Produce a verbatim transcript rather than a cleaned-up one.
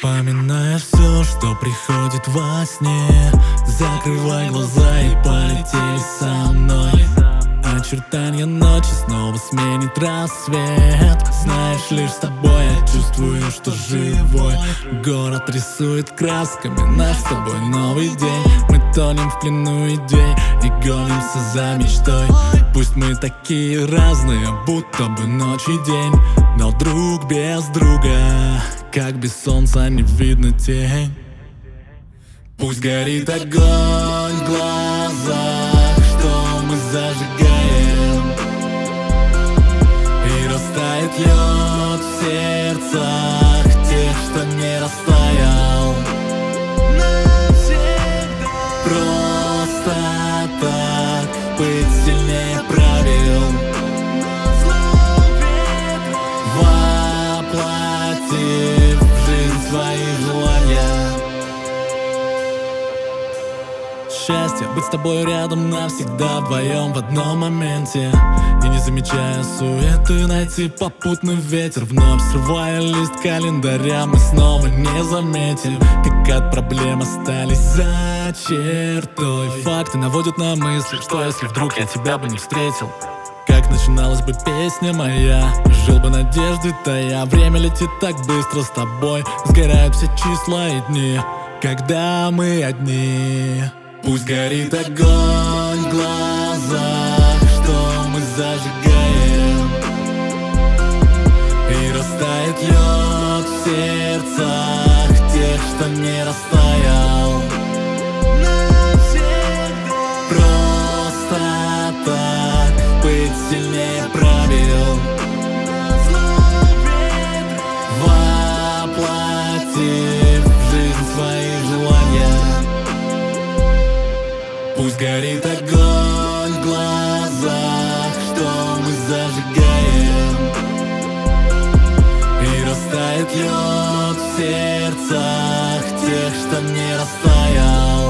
Вспоминая все, что приходит во сне, закрывай глаза и полетели со мной. Очертания ночи снова сменит рассвет. Знаешь, лишь с тобой я чувствую, что живой. Город рисует красками наш с тобой новый день. Мы тонем в плену идей и гонимся за мечтой. Пусть мы такие разные, будто бы ночь и день, но друг без друга, как без солнца не видно тень. Пусть горит огонь в глазах, что мы зажигаем, и растает лед в сердцах тех, что не растаял. Просто так быть сильнее правил, воплотив в жизнь свои желания. Счастье быть с тобой рядом навсегда, вдвоем в одном моменте. И не замечая суеты, найти попутный ветер. Вновь срывая лист календаря, мы снова не заметим, как от проблем остались за чертой. Факты наводят на мысли, что если вдруг я тебя бы не встретил, как начиналась бы песня моя. Жил бы надежды тая, время летит так быстро с тобой. Сгорают все числа и дни, когда мы одни. Пусть горит огонь в глазах, что мы зажигаем, и растает лед в сердцах тех, что не растаял. Просто так быть сильнее правил, воплотив в жизнь свои желания. Пусть горит огонь в глазах, что мы зажигаем, и растает лед в сердцах тех, что не растаял.